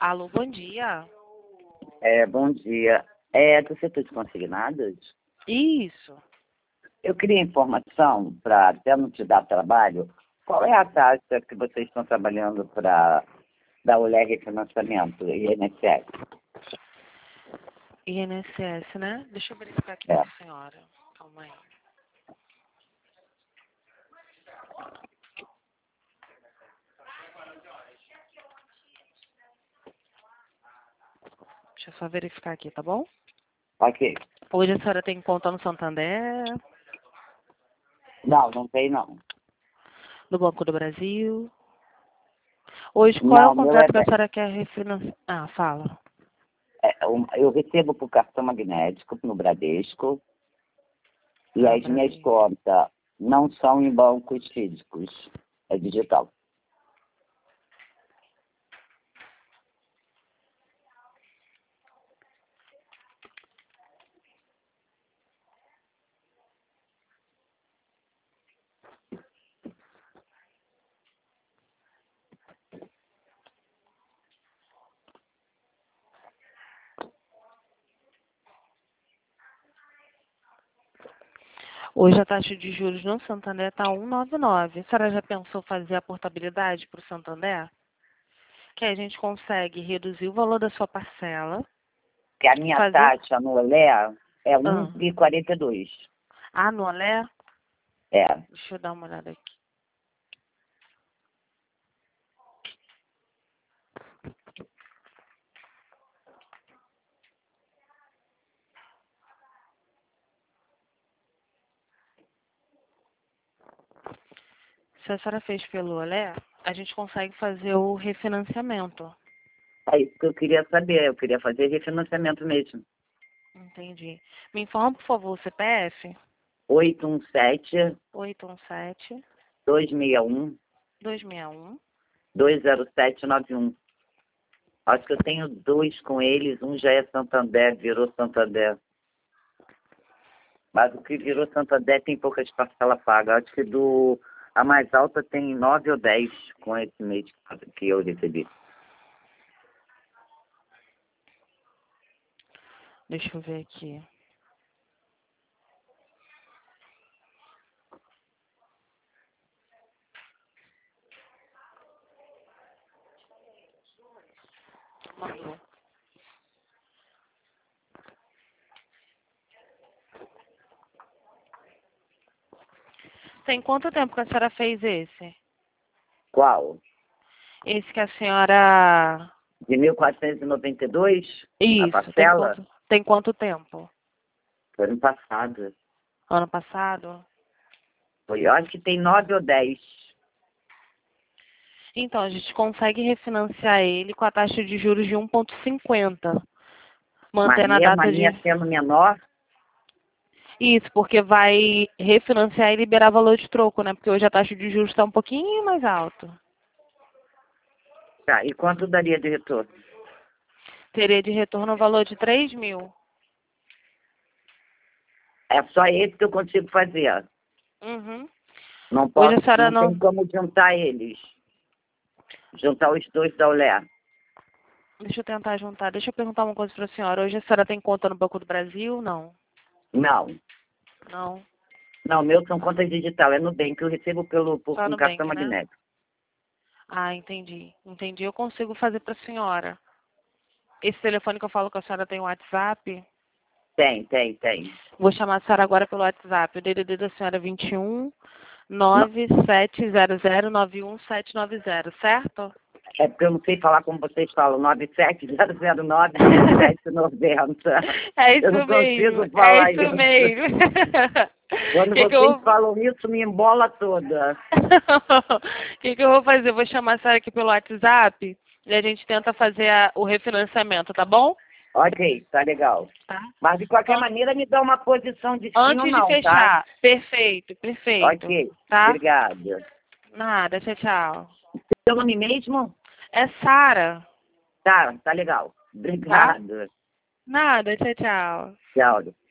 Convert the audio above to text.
Alô, bom dia. Bom dia. É do setor de consignados? Isso. Eu queria informação para até não te dar trabalho. Qual é a taxa que vocês estão trabalhando para dar o refinanciamento, INSS? INSS, né? Deixa eu verificar aqui É. com a senhora. Calma aí. Deixa eu só verificar aqui, tá bom? Ok. Hoje a senhora tem conta no Santander, Não tem não. no Banco do Brasil. Hoje, qual é o Não, meu contrato que a senhora quer refinanciar? Ah, fala. eu recebo por cartão magnético no Bradesco e Ah, as minhas Brasil. contas não são em bancos físicos, é digital. Hoje a taxa de juros no Santander está 1,99. A senhora já pensou fazer a portabilidade para o Santander? Que aí a gente consegue reduzir o valor da sua parcela, Que a minha fazer... taxa no Olé é Ah, 1,42. no Alé? É. Deixa eu dar uma olhada aqui. Se a senhora fez pelo Olé, a gente consegue fazer o refinanciamento. É isso que eu queria saber. Eu queria fazer refinanciamento mesmo. Entendi. Me informa, por favor, o CPF? 817 817 261 261. 20791. Acho que eu tenho dois com eles. Um já é Santander, virou Santander. Mas o que virou Santander tem poucas parcelas pagas. Acho que a mais alta tem 9 ou 10 com esse mês que eu recebi. Deixa eu ver aqui. Mandou. Tem quanto tempo que a senhora fez esse? Qual? Esse que a senhora... De 1.492 a Isso, parcela? tem quanto tempo? Foi ano passado. Ano passado? Eu acho que tem 9 ou 10. Então, a gente consegue refinanciar ele com a taxa de juros de 1,50. Mas Mantendo a mesmo a data de... minha sendo menor, Isso, porque vai refinanciar e liberar valor de troco, né? Porque hoje a taxa de juros está um pouquinho mais alta. tá, e quanto daria de retorno? Teria de retorno o valor de 3 mil. É só esse que eu consigo fazer. Uhum. Não Hoje posso, a senhora não não... tem como juntar eles. Juntar os dois da Olé. Deixa eu tentar juntar. Deixa eu perguntar uma coisa para a senhora. Hoje a senhora tem conta no Banco do Brasil? Não. Não. Não. Não, meu são contas digital. É Nubank que eu recebo Só com no cartão Bank, né? magnético. Ah, entendi. Entendi. Eu consigo fazer para a senhora. Esse telefone que eu falo com a senhora tem WhatsApp? Tem. Vou chamar a senhora agora pelo WhatsApp. O DDD da senhora é 21 Não, 970091 790, certo? é porque eu não sei falar como vocês falam. 97009-1790. É Eu isso não mesmo. consigo É falar isso isso. mesmo. Quando Que vocês eu... falam isso, me embola toda. O que eu vou fazer? Eu vou chamar a senhora aqui pelo WhatsApp e a gente tenta fazer o refinanciamento, tá bom? Ok, tá legal. Tá. Mas de qualquer Então, maneira me dá uma posição de sim ou antes de não, tá? fechar, perfeito, perfeito. Ok, Tá? obrigada. Nada, tchau, tchau. Seu nome mesmo? É Sara, Tá legal. tá? Obrigado. Nada, tchau, tchau. Tchau.